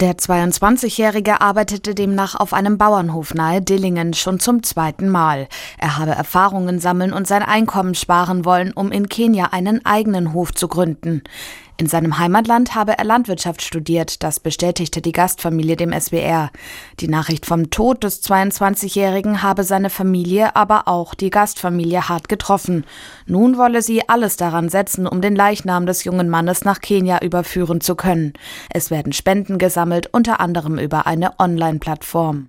Der 22-Jährige arbeitete demnach auf einem Bauernhof nahe Dillingen schon zum zweiten Mal. Er habe Erfahrungen sammeln und sein Einkommen sparen wollen, um in Kenia einen eigenen Hof zu gründen. In seinem Heimatland habe er Landwirtschaft studiert, das bestätigte die Gastfamilie dem SWR. Die Nachricht vom Tod des 22-Jährigen habe seine Familie, aber auch die Gastfamilie hart getroffen. Nun wolle sie alles daran setzen, um den Leichnam des jungen Mannes nach Kenia überführen zu können. Es werden Spenden gesammelt, unter anderem über eine Online-Plattform.